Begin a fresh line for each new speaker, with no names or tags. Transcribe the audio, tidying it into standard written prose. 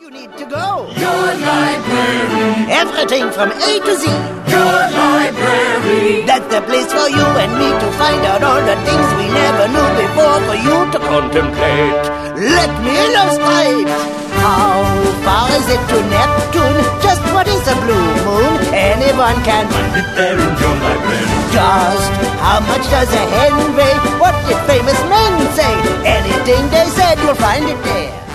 You need to go.
Your library.
Everything from A to Z.
Your library.
That's the place for you and me to find out all the things we never knew before, for you to contemplate. Let me illustrate. How far is it to Neptune? Just what is a blue moon? Anyone can
Find it there in your library.
Just how much does a hen weigh? What did famous men say? Anything they said, you'll find it there.